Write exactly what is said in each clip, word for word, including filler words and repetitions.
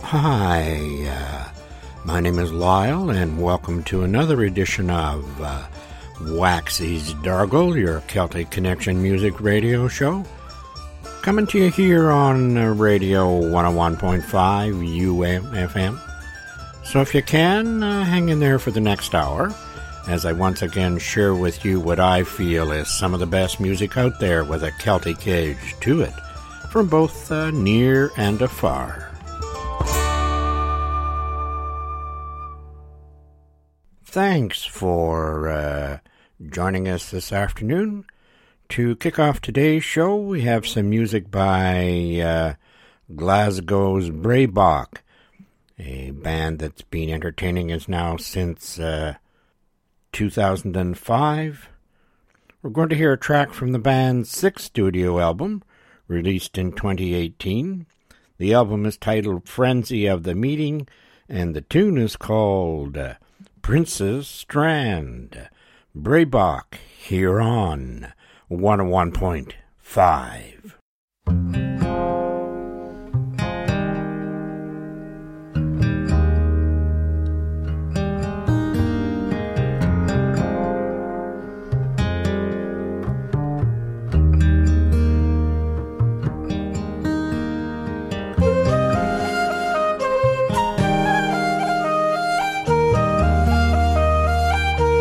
Hi, uh, my name is Lyle, and welcome to another edition of uh, Waxy's Dargle, your Celtic Connection music radio show. Coming to you here on uh, Radio one oh one point five U M F M. So if you can, uh, hang in there for the next hour, as I once again share with you what I feel is some of the best music out there with a Celtic edge to it, from both uh, near and afar. Thanks for uh, joining us this afternoon. To kick off today's show, we have some music by uh, Glasgow's Braebok, a band that's been entertaining us now since uh, two thousand five. We're going to hear a track from the band's sixth studio album, released in twenty eighteen. The album is titled Frenzy of the Meeting, and the tune is called Uh, Prince's Strand. Braebok here on one oh one point five.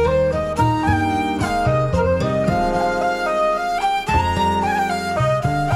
Thank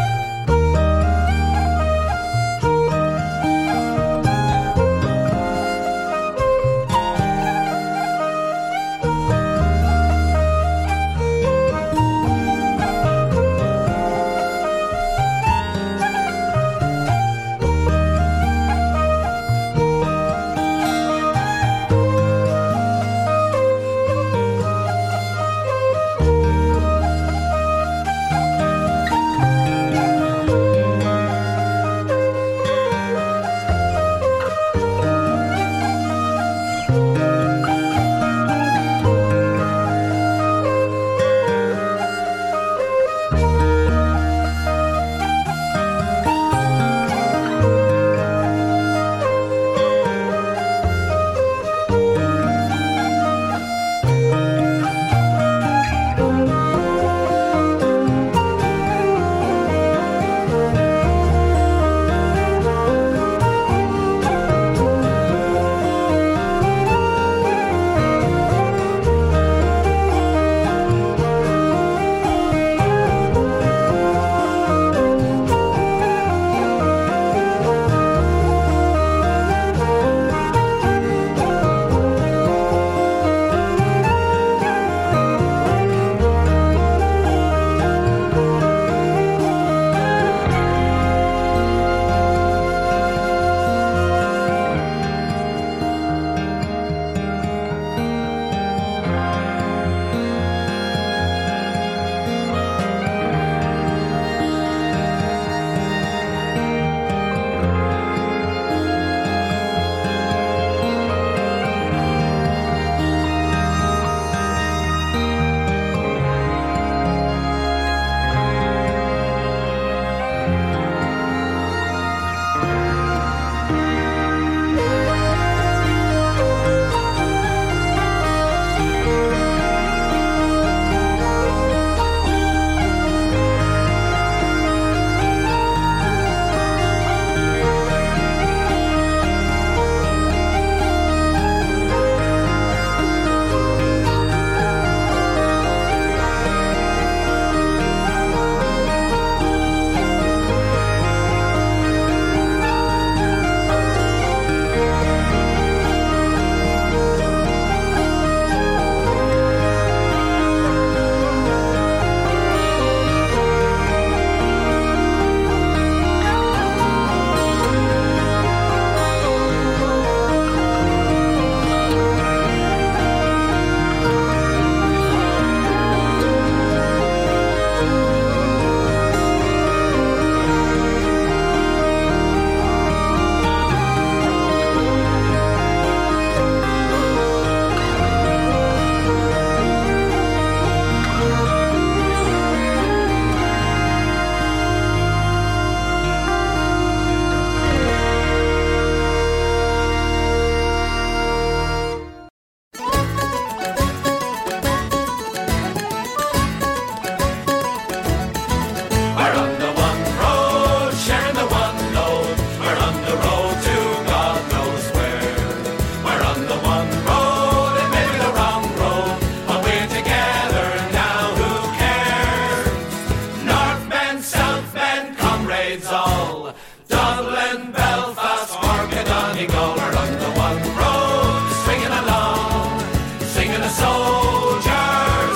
comrades all. Dublin, Belfast, Cork and Donegal, we're on the one road, swinging along, singing a soldier's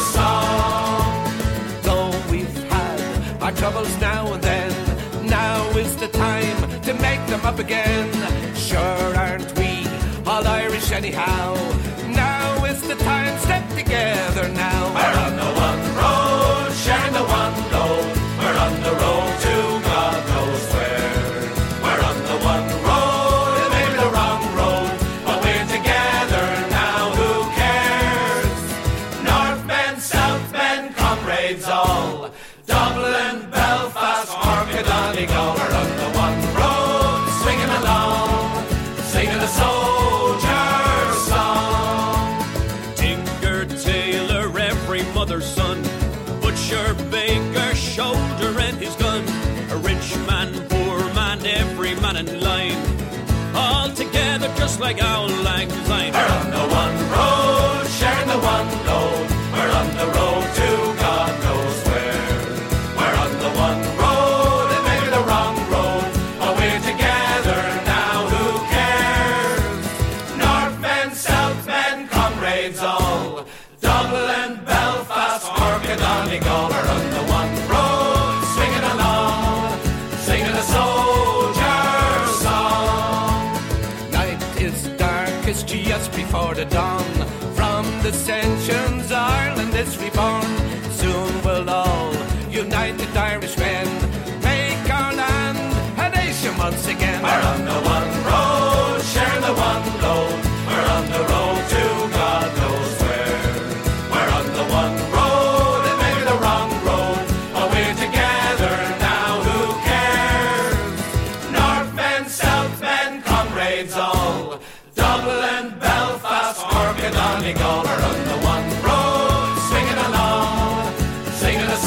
song. Though we've had our troubles now and then, now is the time to make them up again. Sure aren't we all Irish anyhow? Now is the time, step together now. We're on the one road, sharing the one load. We're on the road to God knows where. We're on the one road, it may be the wrong road, but we're together now, who cares? Northmen, Southmen, comrades all. Dublin, Belfast, Cork and Donegal, we're on the one road, swinging along, singing a soldier's song. Tinker, tailor, every mother's son, butcher, baker, shoulder and his gun, a rich man, poor man, every man in line, all together just like our lang syne. We're on the one road, sharing the one load. We're on the road to God knows where. We're on the one road, it may be the wrong road, but we're together now, who cares? Northmen, Southmen, comrades all. Dublin, Belfast, Cork and Donegal, we're on the one road, swinging along, singing a soldier's song. Night is darkest just before the dawn. From dissensions Ireland is reborn. Soon we'll all, united Irishmen, make our land a nation once again. We're on the one road, sharing the one load. We're on the road to God knows where. We're on the one road, it may be the wrong road, but we're together now, who cares? Northmen, Southmen, comrades all. Dublin, Belfast, Cork and Donegal, we're on the one road, swinging along, singing a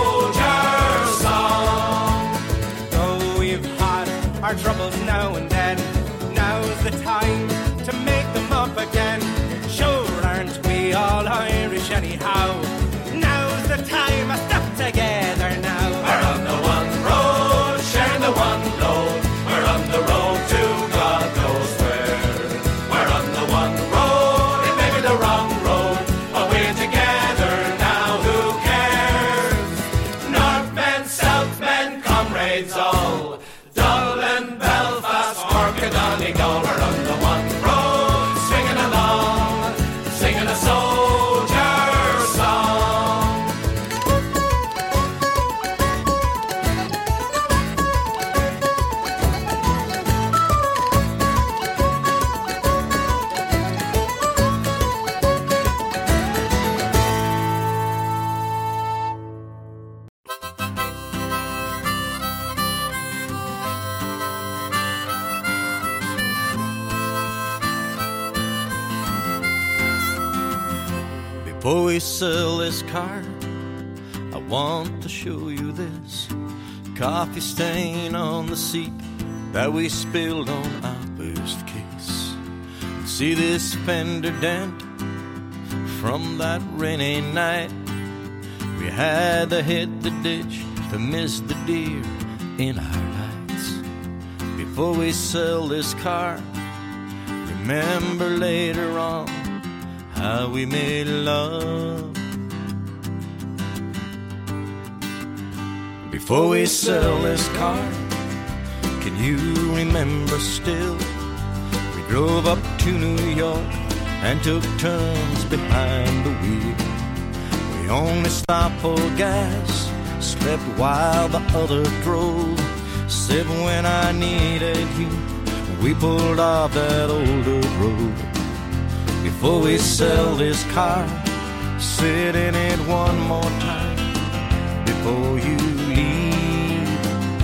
soldier's song. Though we've had our troubles now and then, now's the time to make them up again. Sure aren't we all Irish anyhow? Now's the time, step together now. We're on the one road, sharing the one load. We're on the road to God knows where. We're on the one road, it may be the wrong road, but we're together now, who cares? Northmen, Southmen, comrades all. Dublin, Belfast, Cork and Donegal, we're on the one road, swinging along, singing a soldier's song. Before we sell this car, I want to show you this coffee stain on the seat that we spilled on our first kiss. See this fender dent from that rainy night. We had to hit the ditch to miss the deer in our lights. Before we sell this car, remember later on how we made love. Before we sell this car, can you remember still? We drove up to New York and took turns behind the wheel. We only stopped for gas, slept while the other drove. Said when I needed you, we pulled off that older road. Before we sell this car, sit in it one more time before you leave.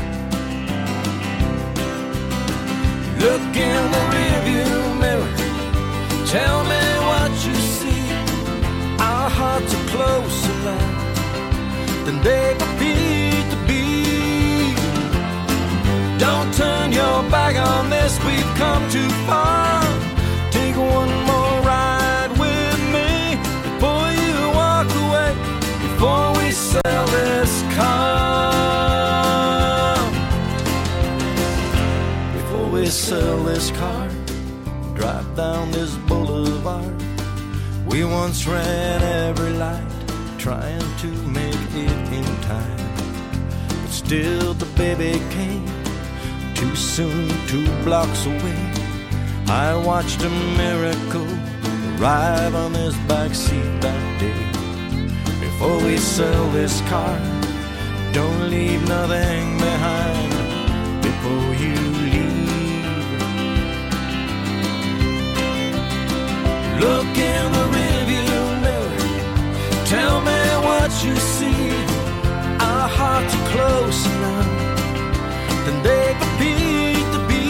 Look in the rearview mirror, tell me what you see. Our hearts are closer now than they appear to be. Don't turn your back on this, we've come too far. Take one more ride with me before you walk away, before we sell this car. we sell this car, drive down this boulevard. We once ran every light, trying to make it in time. But still the baby came too soon, two blocks away. I watched a miracle arrive on this backseat that day. Before we sell this car, don't leave nothing behind before you leave. Look in the rearview mirror, tell me what you see. Our hearts are close enough than they appear to be.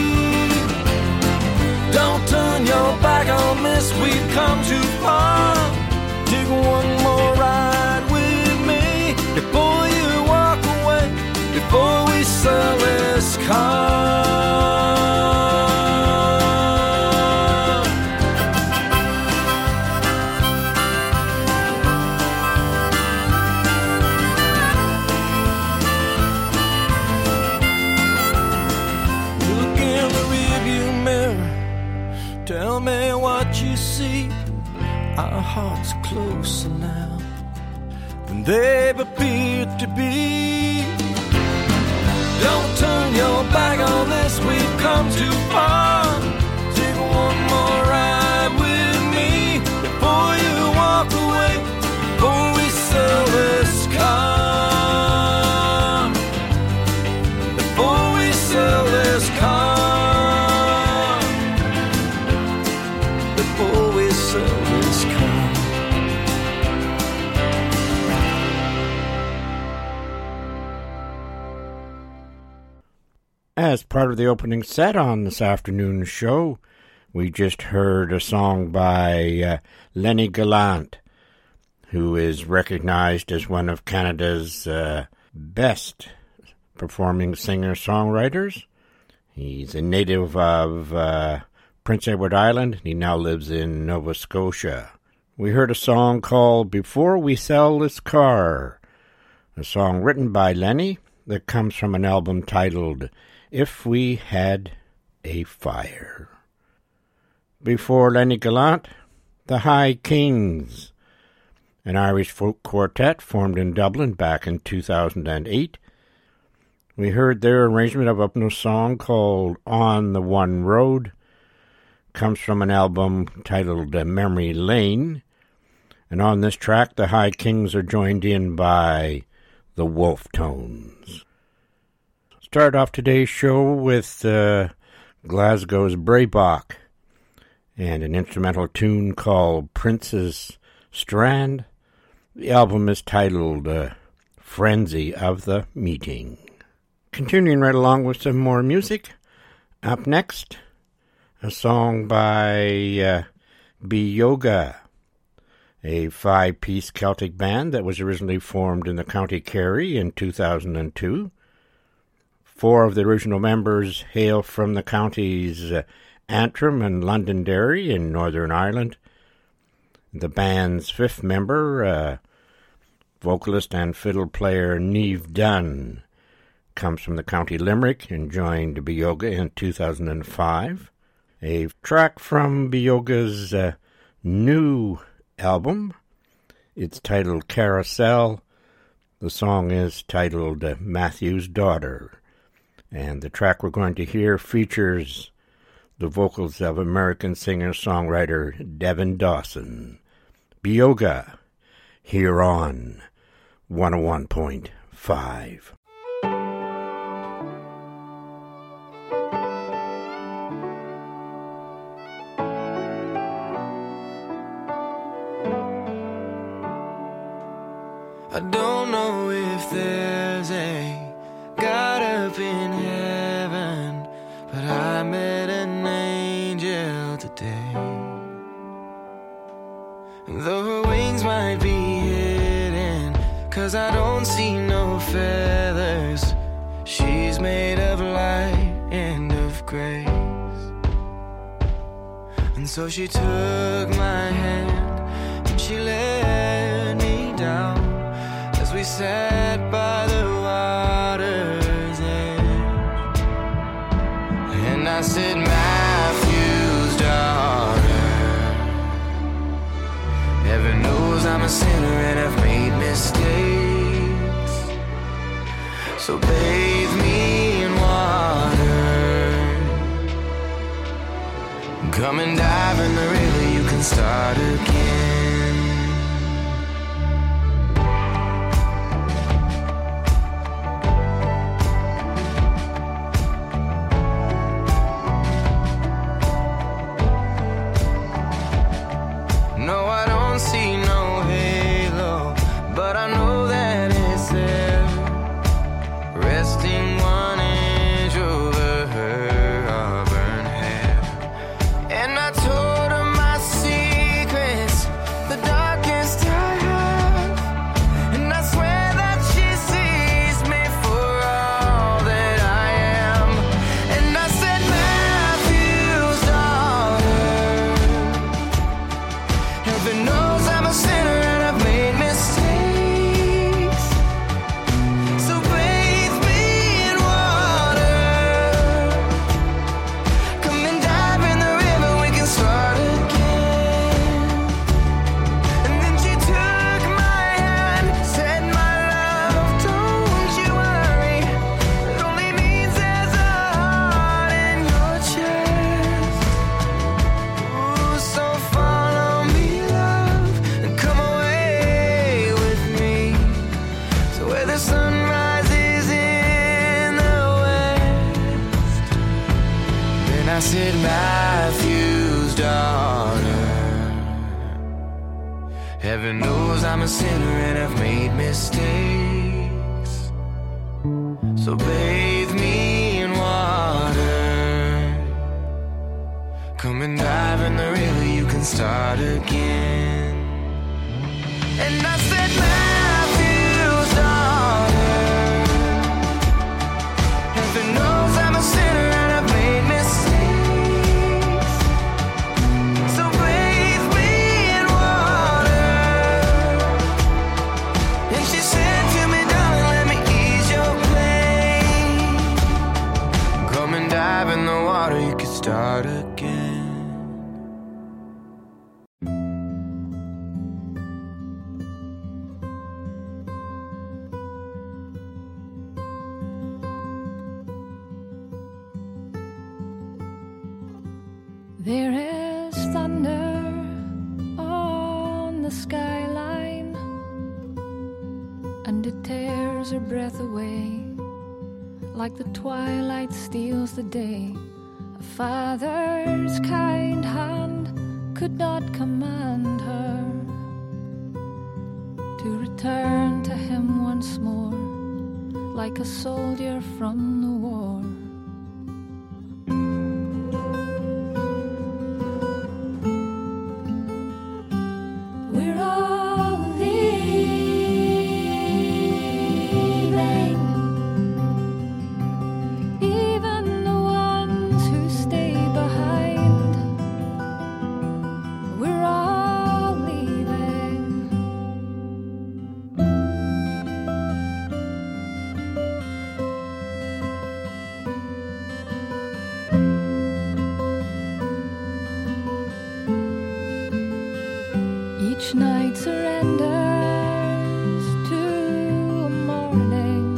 Don't turn your back on this, we've come too far. Take one more ride with me before you walk away, before we sell this car. Look in the rearview mirror, tell me what you see. Our hearts are closer now than they've appeared to be. Don't turn your back on this, we've come too far. Take one more ride with me before you walk away, before we sell this car. Before we sell this car. Before we sell this car. As part of the opening set on this afternoon's show, we just heard a song by uh, Lenny Gallant, who is recognized as one of Canada's uh, best performing singer-songwriters. He's a native of uh, Prince Edward Island, and he now lives in Nova Scotia. We heard a song called Before We Sell This Car, a song written by Lenny that comes from an album titled If We Had a Fire. Before Lenny Gallant, the High Kings, an Irish folk quartet formed in Dublin back in two thousand eight. We heard their arrangement of a song called On the One Road. Comes from an album titled Memory Lane. And on this track, the High Kings are joined in by the Wolf Tones. Start off today's show with uh, Glasgow's Braebach and an instrumental tune called Prince's Strand. The album is titled uh, Frenzy of the Meeting. Continuing right along with some more music, up next, a song by uh, Bioga, a five-piece Celtic band that was originally formed in the County Kerry in two thousand two. Four of the original members hail from the counties uh, Antrim and Londonderry in Northern Ireland. The band's fifth member, uh, vocalist and fiddle player Niamh Dunn, comes from the County Limerick and joined Bioga in two thousand five. A track from Bioga's uh, new album. It's titled Carousel. The song is titled uh, Matthew's Daughter. And the track we're going to hear features the vocals of American singer-songwriter Devin Dawson. Bioga, here on one oh one point five. I don't know if there's a God up in heaven, but I met an angel today. And though her wings might be hidden, 'cause I don't see no feathers, she's made of light and of grace. And so she took my hand and she led me down as we sat by the water's edge. And said, Matthew's daughter, heaven knows I'm a sinner and I've made mistakes. So bathe me in water, come and dive in the river, you can start again. No, I don't see no halo, but I know that it's there, resting one inch over her auburn hair. And I told her my secrets, the darkest I have, and I swear that she sees me for all that I am. And I said, Matthew's daughter, heaven knows I'm a sinner and I've made mistakes. So bathe me in water, come and dive in the river, we can start again. And then she took my hand, said, my love, don't you worry, it only means there's a heart in your chest. Ooh, so follow me, love, and come away with me to where the sun rises in the west. Then I said, Matthew's daughter, heaven knows I'm a sinner and I've made mistakes. So bathe me in water, come and dive in the river, you can start again. And I said, Matthew's daughter, heaven knows I'm a sinner and I've made mistakes. So bathe me in water. And she said to me, darling, let me ease your pain. Come and dive in the water, you can start again. There is thunder on the skyline, and it tears her breath away like the twilight steals the day. A father's kind hand could not command her to return to him once more, like a soldier from the war. We're all leaving, even the ones who stay behind. We're all leaving. Each night surrenders to a morning,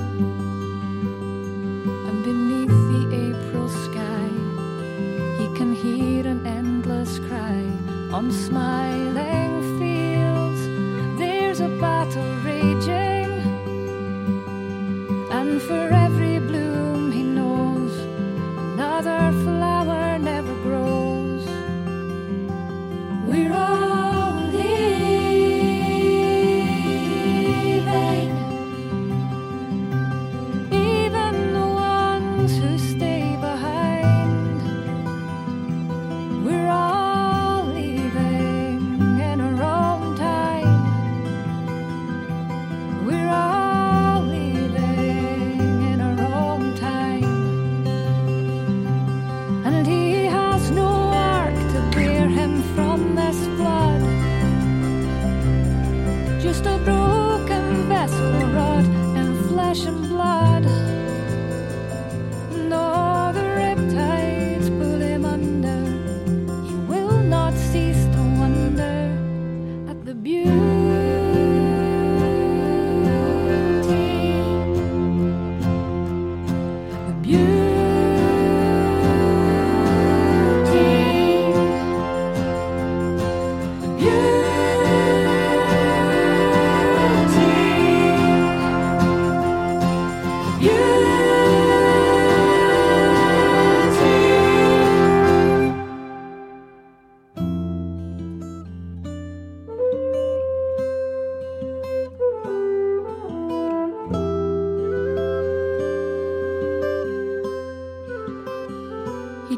and beneath the April sky he can hear an endless cry. On smiling fields there's a battle raging, and for every bloom he knows another flower never grows. We're all leaving, even the ones who stay behind. We're all leaving.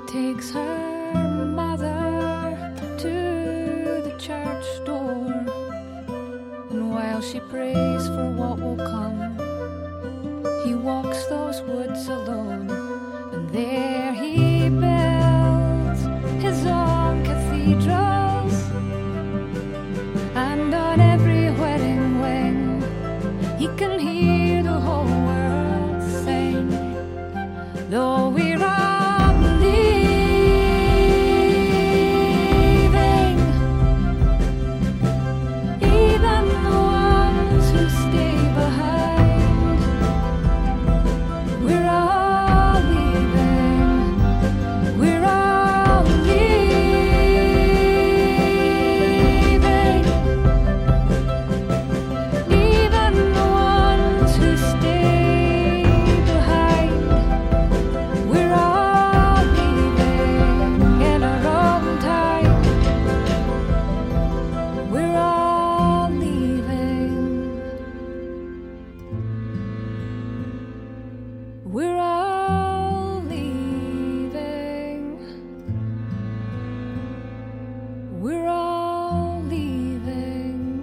takes her mother to the church door, and while she prays for what will come, he walks those woods alone, and there he builds his own cathedrals, and on every wedding wing he can hear the whole world sing, though we're all leaving, even the ones who stay behind, we're all leaving, we're all leaving, even the ones who stay behind, we're all leaving in our own time, we're all leaving, we're all leaving, we're all leaving.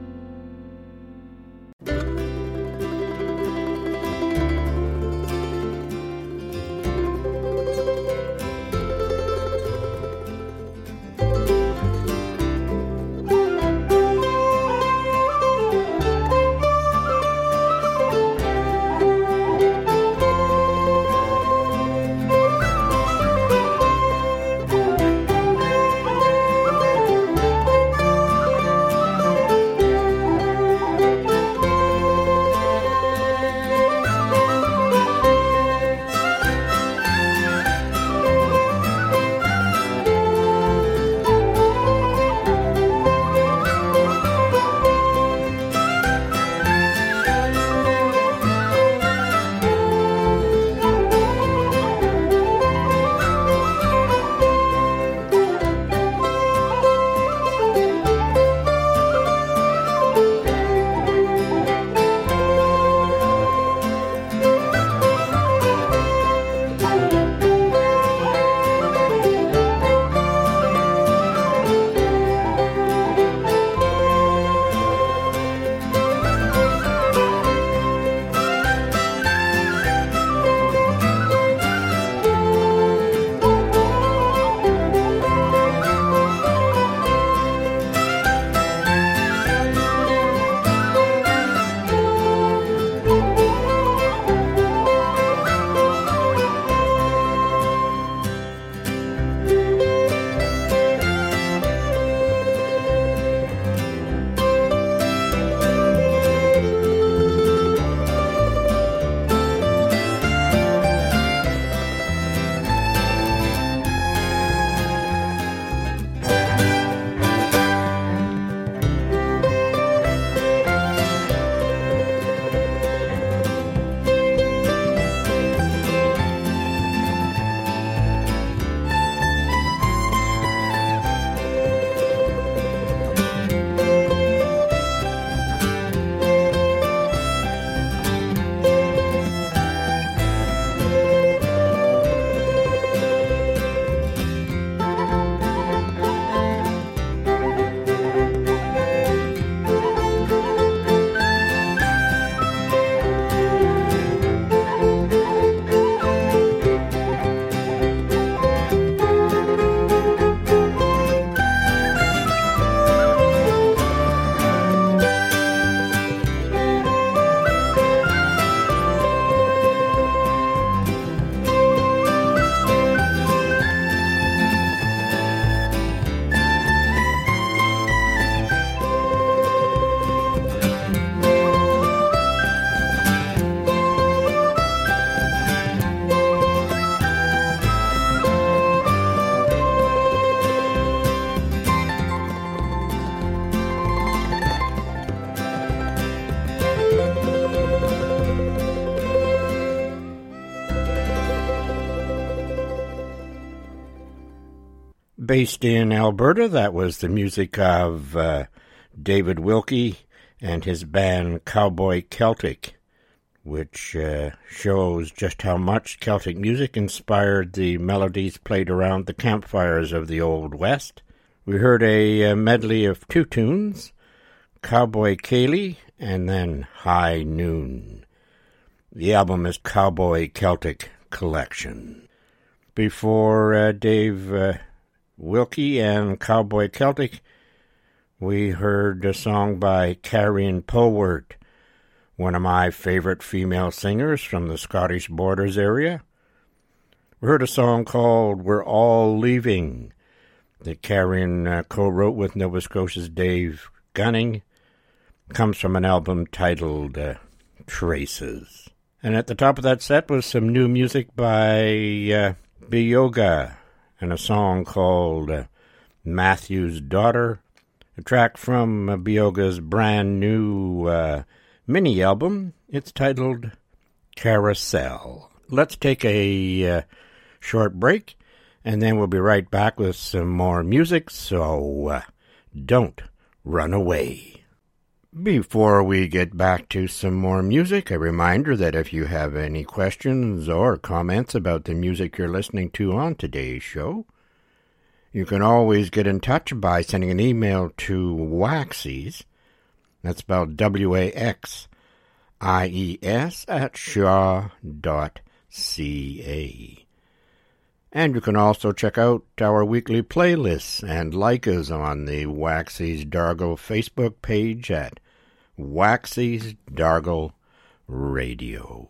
Based in Alberta, that was the music of uh, David Wilkie and his band Cowboy Celtic, which uh, shows just how much Celtic music inspired the melodies played around the campfires of the Old West. We heard a, a medley of two tunes, Cowboy Ceilidh and then High Noon. The album is Cowboy Celtic Collection. Before uh, Dave uh, Wilkie and Cowboy Celtic, we heard a song by Carrion Polwart, one of my favorite female singers from the Scottish Borders area. We heard a song called We're All Leaving that Carrion uh, co-wrote with Nova Scotia's Dave Gunning. Comes from an album titled uh, Traces. And at the top of that set was some new music by uh, Bioga and a song called uh, Matthew's Daughter, a track from uh, Bioga's brand new uh, mini album. It's titled Carousel. Let's take a uh, short break, and then we'll be right back with some more music, so uh, don't run away. Before we get back to some more music, a reminder that if you have any questions or comments about the music you're listening to on today's show, you can always get in touch by sending an email to Waxies, that's spelled W A X I E S, at shaw dot C A. And you can also check out our weekly playlists and like us on the Waxies Dargle Facebook page at Waxies Dargle Radio.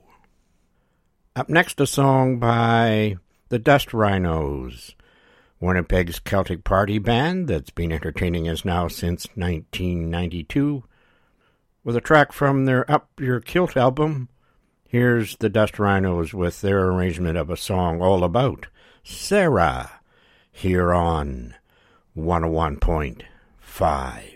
Up next, a song by the Dust Rhinos, Winnipeg's Celtic party band that's been entertaining us now since nineteen ninety-two. With a track from their Up Your Kilt album, here's the Dust Rhinos with their arrangement of a song all about Sarah, here on one oh one point five.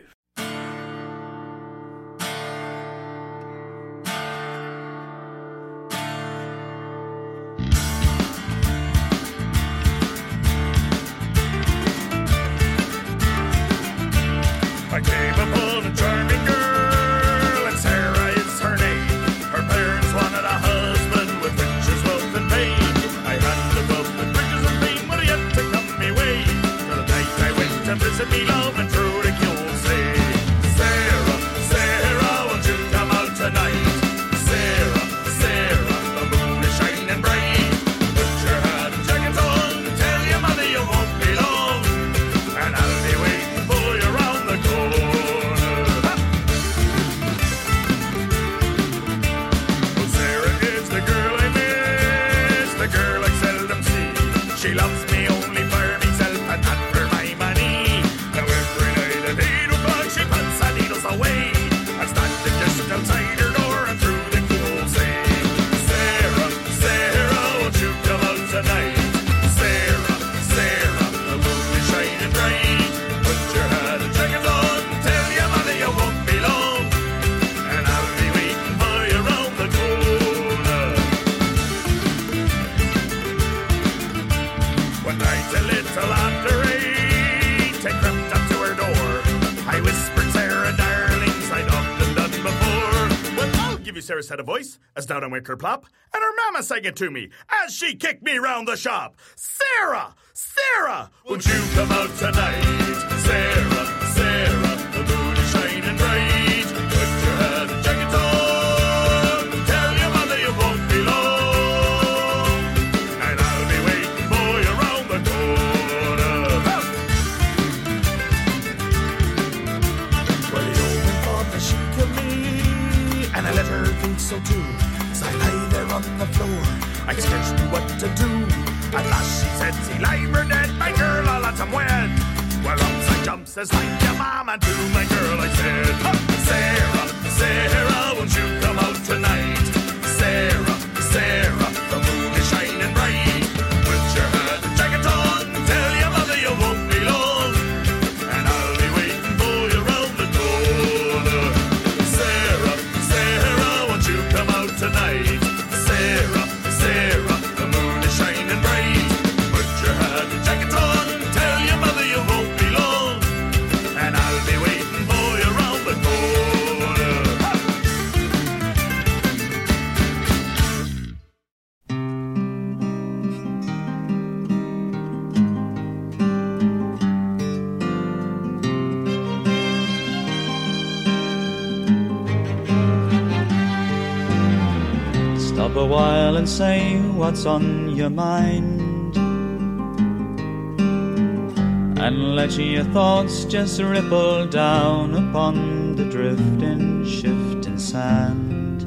I came upon a charming girl, and Sarah is her name. Her parents wanted a husband with riches, wealth, and fame. I had above the bridges of fame, but yet to come me way. For the night I went to visit me love, and through the keyhole say, Sarah, Sarah, won't you come out tonight? Sarah, Sarah, the moon is shining bright. Put your hat and jacket on, tell your mother you won't be long, and I'll be waiting for you round the corner. Ha! Well, Sarah is the girl I miss, the girl I seldom see. She loves me only for myself and not for my money. Now every night at eight o'clock she puts her needles away. I'm standing just outside her door and through the keyhole say, Sarah, Sarah, won't you come out tonight? Sarah, Sarah, the moon is shining bright. Put your hat and jacket on, tell your mother you won't be long, and I'll be waiting for you round the corner. One night a little after eight, I crept up to her door. I whispered, Sarah, darlings, I'd often done before. Well, I'll give you Sarah's had a voice, as down on Wicker Plop, and her mama sang it to me as she kicked me round the shop. Sarah, Sarah, won't you come out tonight? Sarah, Sarah, the moon is shining bright. Put your hat and jacket on, tell your mother you won't be long, and I'll be waiting for you round the corner. Ha! Well, the old man thought that she killed me, and I let her think so too. As I lay there on the floor, I scarce knew what to do. At last she said, see, live or dead, my girl, I'll let him wed. Well, up I jump, says, thank you, mom, and to my girl I said, huh, Sarah, Sarah, won't you come out tonight? Sarah, Sarah, the moon is shining bright. Put your hat and jacket on, tell your mother you won't be long, and I'll be waiting for you round the corner. Sarah, Sarah, won't you come out tonight? Sarah, Sarah, the moon is shining bright. Put your hat and jacket on, tell your mother you won't be long, and I'll be waiting for you round the corner. Ha! a while and say what's on your mind, and let your thoughts just ripple down upon the drifting, shifting sand.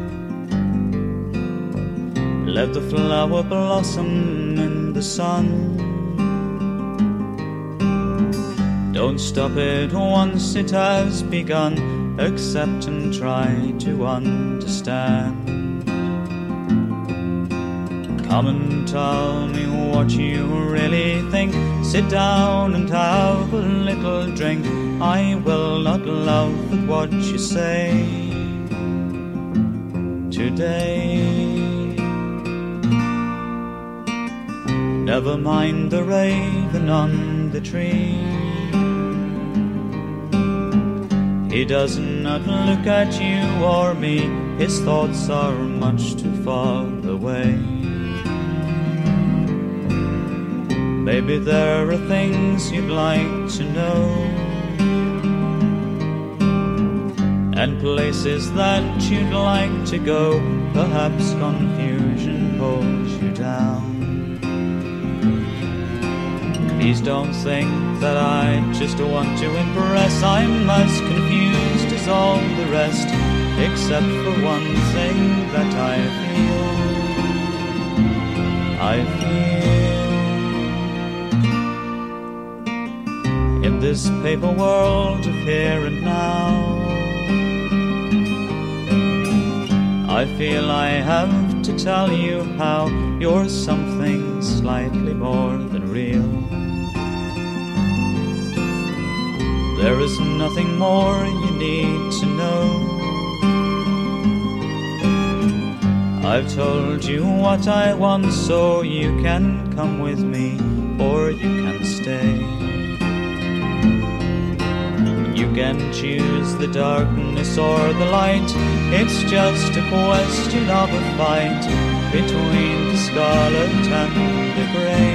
Let the flower blossom in the sun. Don't stop it once it has begun. Accept and try to understand. Come and tell me what you really think. Sit down and have a little drink. I will not laugh at what you say today. Never mind the raven on the tree. He does not look at you or me. His thoughts are much too far away. Maybe there are things you'd like to know, and places that you'd like to go. Perhaps confusion holds you down. Please don't think that I just want to impress. I'm as confused as all the rest, except for one thing that I feel. I feel in this paper world of here and now. I feel I have to tell you how you're something slightly more than real. There is nothing more you need to know. I've told you what I want, so you can come with me or you can stay. You can choose the darkness or the light. It's just a question of a fight between the scarlet and the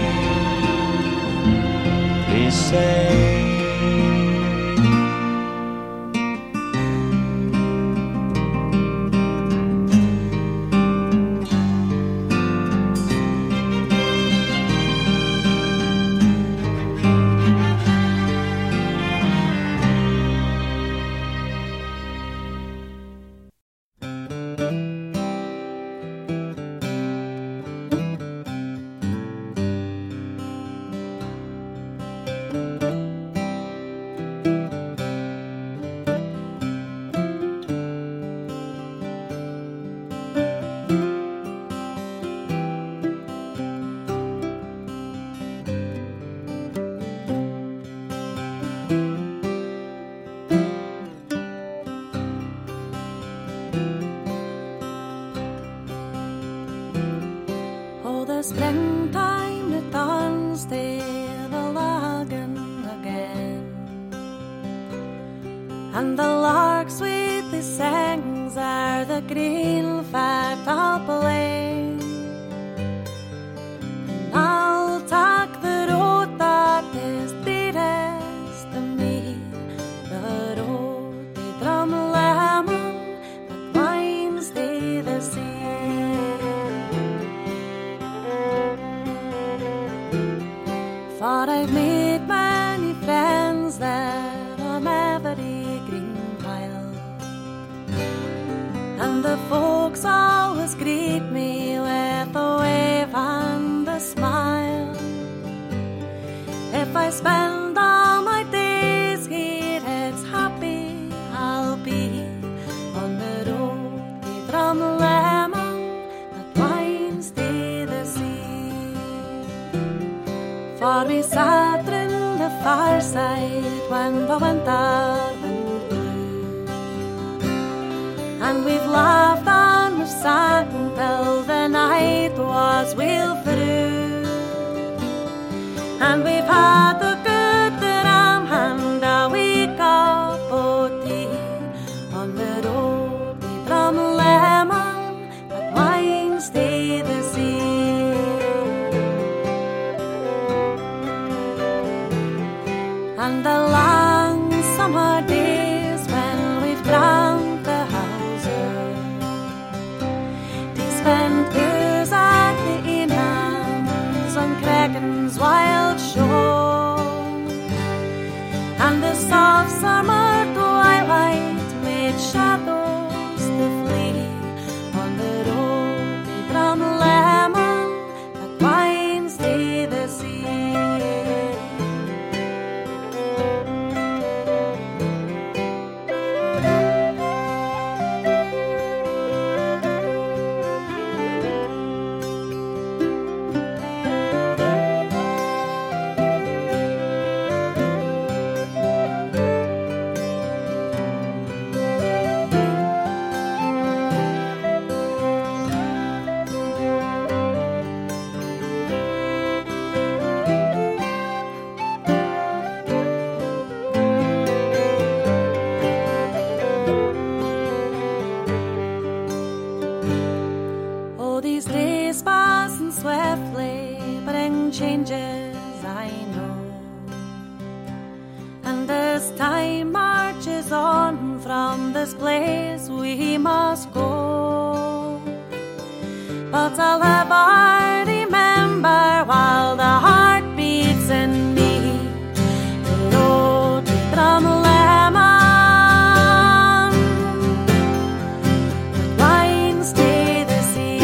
grey. Please say springtime that dawns there the lagan again, and the lark sweetly sings are the green fat apple lane. And I'll take the road that is dearest to me, the road to Drumlemon that winds to the sea. For I've made many friends there on every green pile, and the folks always greet me with a wave and a smile. If I spend all my days here, it's happy I'll be on the road to Drumlemon that winds to the sea. For we sat in the fireside when the winter wind blew, and we've laughed and we've sat until the night was well through, and we've had a good dram and a wee cup of tea on the road to Drumlemon that winds to the sea. And the long summer days when we've drank the houser, they spend and changes, I know. And as time marches on from this place, we must go. But I'll ever remember while the heart beats in me, the road to Drumlemon, that winds to the sea.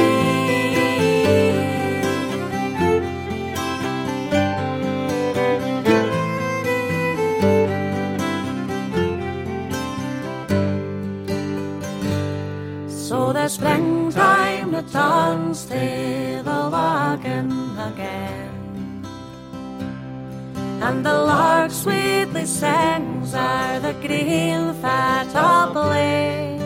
So the springtime returns to the wagon again, and the lark sweetly sings o'er the green fat upland.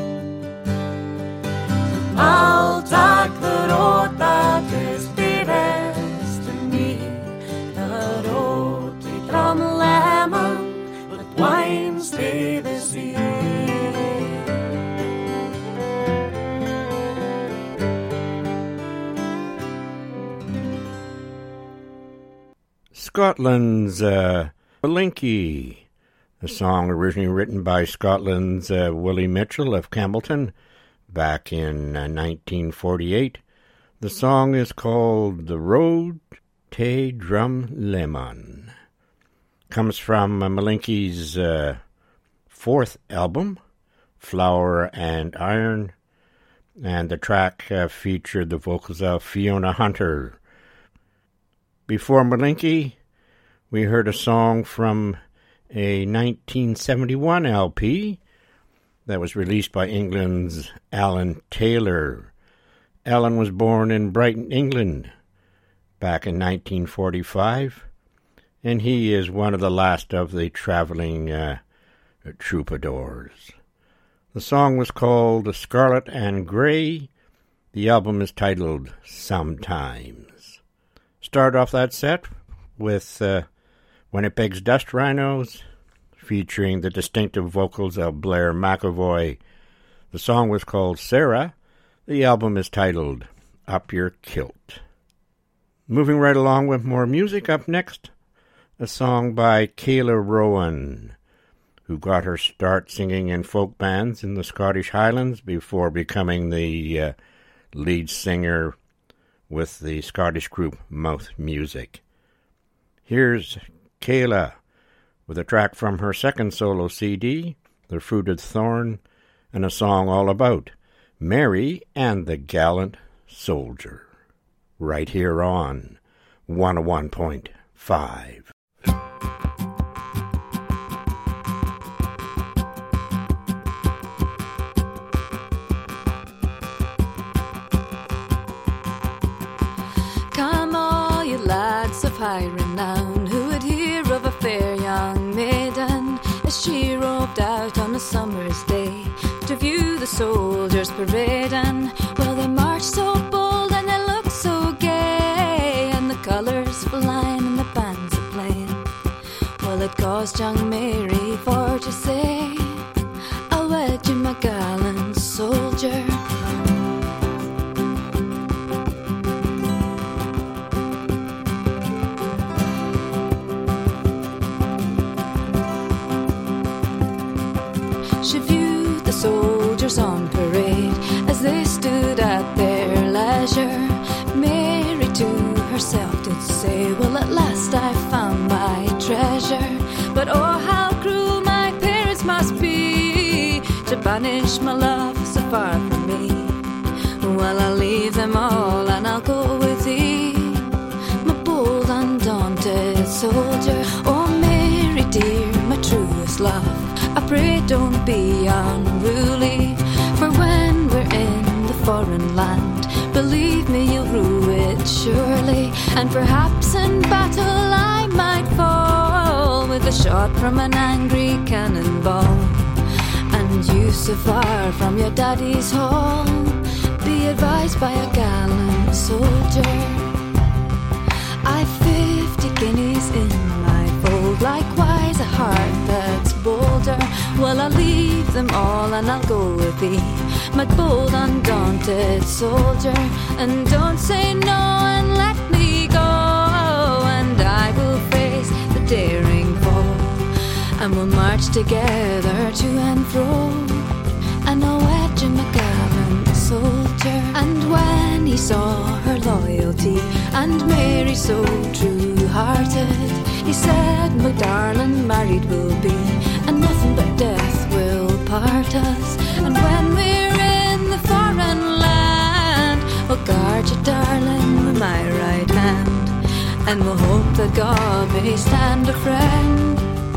I'll take the road that is dearest to me, the road to Drumlemon that winds to the sea. Scotland's uh, Malinky, a song originally written by Scotland's uh, Willie Mitchell of Campbellton back in uh, nineteen forty-eight. The song is called The Road to Drumlemon. Comes from uh, Malinky's uh, fourth album, Flour and Iron, and the track uh, featured the vocals of Fiona Hunter. Before Malinky, we heard a song from a nineteen seventy-one L P that was released by England's Alan Taylor. Alan was born in Brighton, England, back in nineteen forty-five, and he is one of the last of the traveling uh, troubadours. The song was called Scarlet and Grey. The album is titled Sometimes. Start off that set with uh, When It Begs Dust Rhinos, featuring the distinctive vocals of Blair McAvoy. The song was called Sarah. The album is titled Up Your Kilt. Moving right along with more music, up next, a song by Kayla Rowan, who got her start singing in folk bands in the Scottish Highlands before becoming the uh, lead singer with the Scottish group Mouth Music. Here's Kayla with a track from her second solo C D, The Fruited Thorn, and a song all about Mary and the Gallant Soldier, right here on one oh one point five. Come all you lads of high renown, who would hear of a fair young maiden as she roved out on a summer's day to view the soldiers parading. Well, they marched so bold and they looked so gay, and the colours flying and the bands a playing. Well, it caused young Mary for to say, I'll wed you, my gallant soldier. She viewed the soldiers on parade as they stood at their leisure. Mary to herself did say, well, at last I found my treasure. But oh, how cruel my parents must be to banish my love so far from me. Well, I'll leave them all and I'll go with thee, my bold undaunted soldier. Oh, Mary dear, my truest love, I pray don't be unruly, for when we're in the foreign land, believe me you'll rue it surely. And perhaps in battle I might fall with a shot from an angry cannonball, and you so far from your daddy's hall, be advised by a gallant soldier. I've fifty guineas in my fold, likewise a heart that's bolder. Well, I'll leave them all and I'll go with thee, my bold undaunted soldier. And don't say no and let me go, marched together to and fro, and a wedging a gallant soldier. And when he saw her loyalty and Mary so true-hearted, he said, my darling, married we'll be, and nothing but death will part us. And when we're in the foreign land, I'll guard you, darling, with my right hand, and we'll hope that God may stand a friend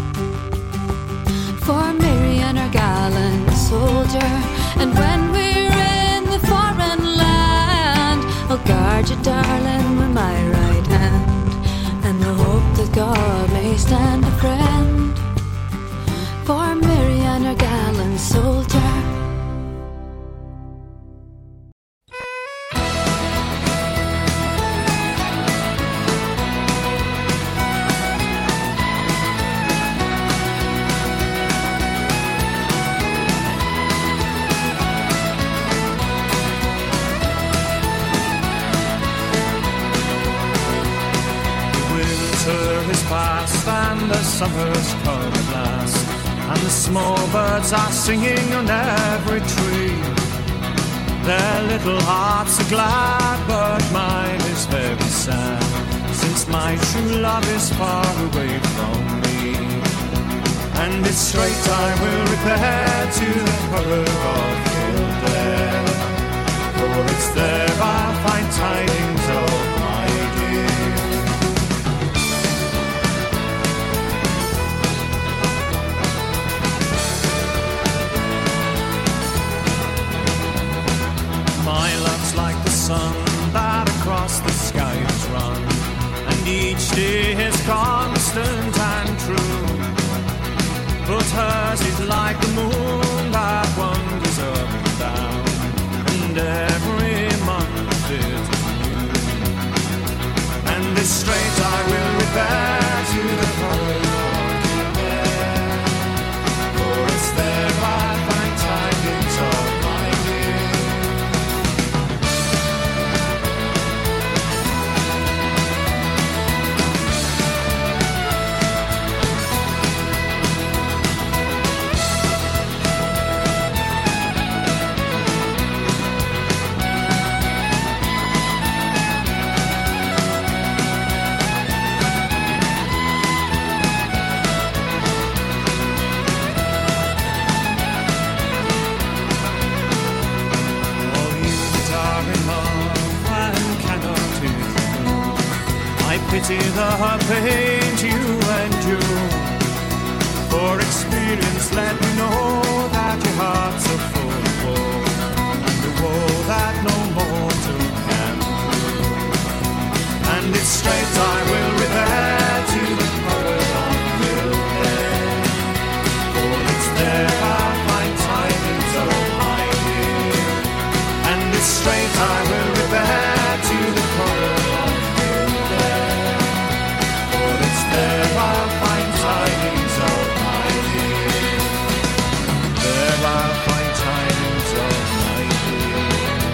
for Mary and her gallant soldier. And when we're in the foreign land, I'll guard you, darling, with my right hand, and we'll hope that God may stand a friend for Mary and her gallant soldier. And the summer's come at last, and the small birds are singing on every tree. Their little hearts are glad, but mine is very sad, since my true love is far away from me. And it's straight I will repair to the borough of Kildare, for it's there I'll find tidings of my dear. My love's like the sun that across the sky has run, and each day is constant and true. But hers is like the moon that wanders up and down, and every month is new. And this straight I will repair to the borough of Kildare, for it's there I find tidings of my dear. Pity the pain you endure, for experience let me know that your hearts are full of woe, and the woe that no mortal can prove. And it's straight I will repair to the borough of Kildare, for it's there I'll find tidings of my dear. And it's straight I will repair to the borough of there I'll find tidings of my dear. There I'll find tidings of my dear.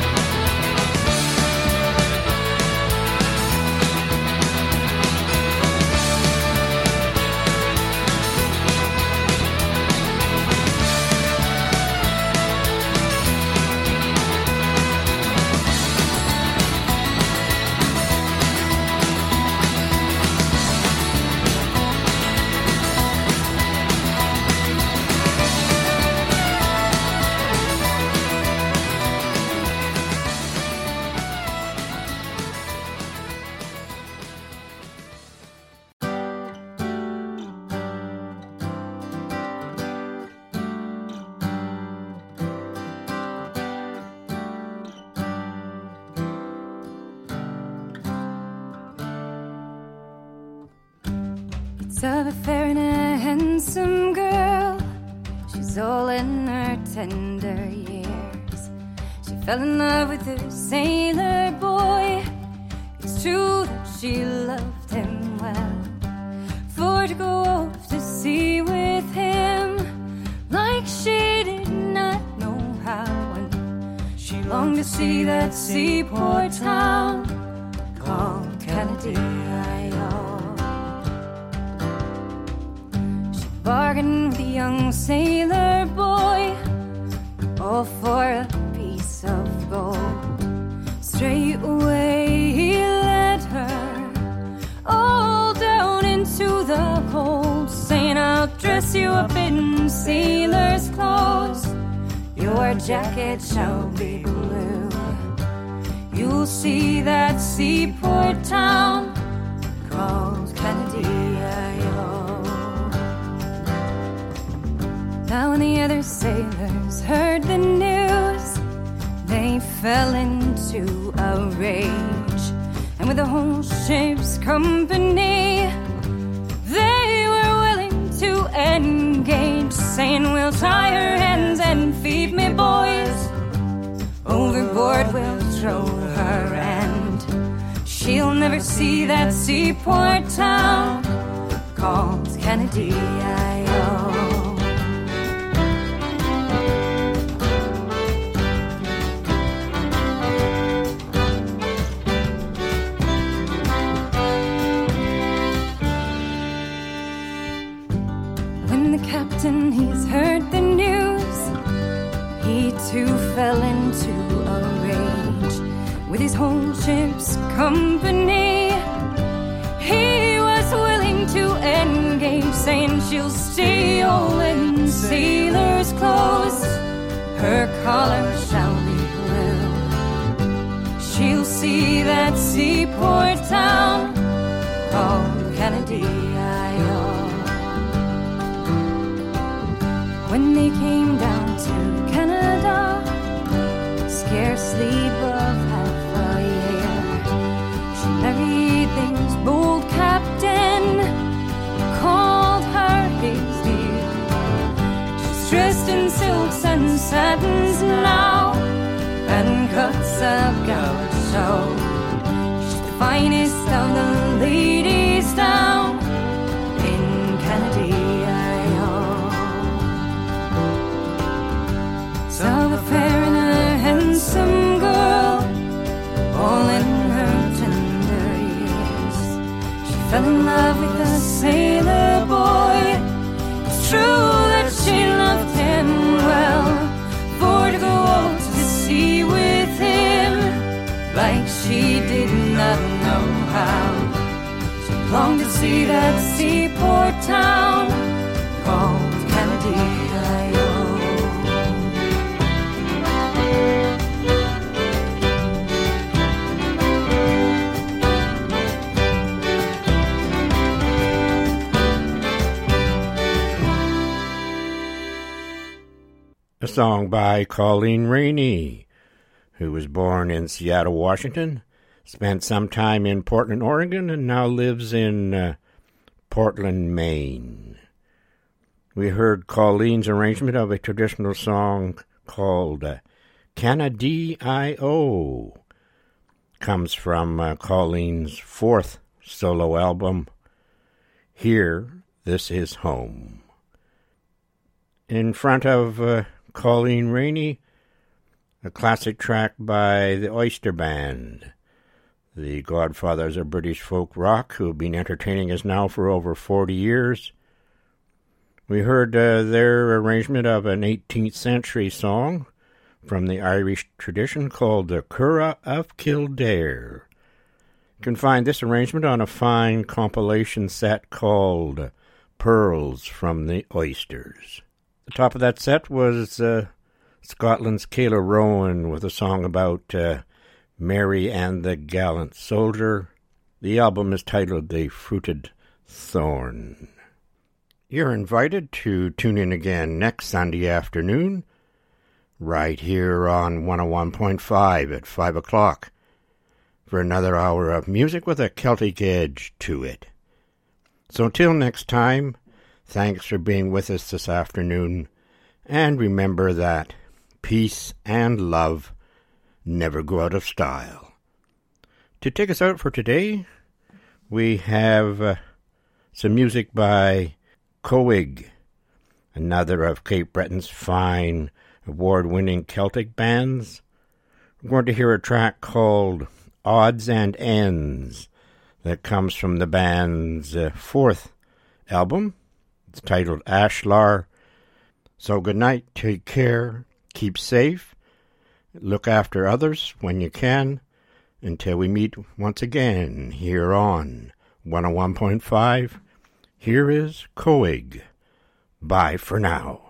It's of a fair and a handsome girl. She's all in her tender years. She fell in love with a sailor boy. It's true that she loved him well, for to go off to sea with him, like she did not know how, and she longed to see that seaport town called Canada. bargained with a young sailor boy, all for a piece of gold. Straight away he led her all down into the hold, saying, I'll dress you up in sailor's clothes. Your jacket shall be blue. You'll see that seaport town called Canadee-I-O. Now when the other sailors heard the news, they fell into a rage, and with the whole ship's company, they were willing to engage, saying, we'll tie her hands and feed me boys. Overboard we'll throw her, and she'll never see that seaport town called Canadee-I-O. When the captain, he's heard the news, he too fell into a rage. With his whole ship's company, he was willing to engage, saying she'll stay all in sailor's clothes. Her collar shall be blue. She'll see that seaport town called Canadee-I-O. When they came down to Canada, scarcely above half a year, she married this bold captain, called her his dear. She's dressed in silks and satins now, and cuts of gaucho. She's the finest of the ladies down in Canadee-I-O. Saw a fair and a handsome girl, all in her tender years. She fell in love with a sailor boy. It's true that she loved him well, for to go out to sea with him, like she did not know how. She longed to see that seaport town called Canadee-I-O. A song by Colleen Rainey, who was born in Seattle, Washington, spent some time in Portland, Oregon, and now lives in uh, Portland, Maine. We heard Colleen's arrangement of a traditional song called uh, Canadee-I-O. Comes from uh, Colleen's fourth solo album, Here, This Is Home. In front of uh, Colleen Rainey, a classic track by the Oyster Band, the godfathers of British folk rock, who have been entertaining us now for over forty years. We heard uh, their arrangement of an eighteenth century song from the Irish tradition called the Curragh of Kildare. You can find this arrangement on a fine compilation set called Pearls from the Oysters. The top of that set was uh, Scotland's Kayla Rowan with a song about uh, Mary and the Gallant Soldier. The album is titled The Fruited Thorn. You're invited to tune in again next Sunday afternoon, right here on one oh one point five at five o'clock, for another hour of music with a Celtic edge to it. So until next time, thanks for being with us this afternoon, and remember that peace and love never go out of style. To take us out for today, we have uh, some music by Coig, another of Cape Breton's fine award-winning Celtic bands. We're going to hear a track called Odds and Ends that comes from the band's uh, fourth album, It's titled Ashlar. So good night, take care, keep safe, look after others when you can, until we meet once again here on one oh one point five. Here is Coig. Bye for now.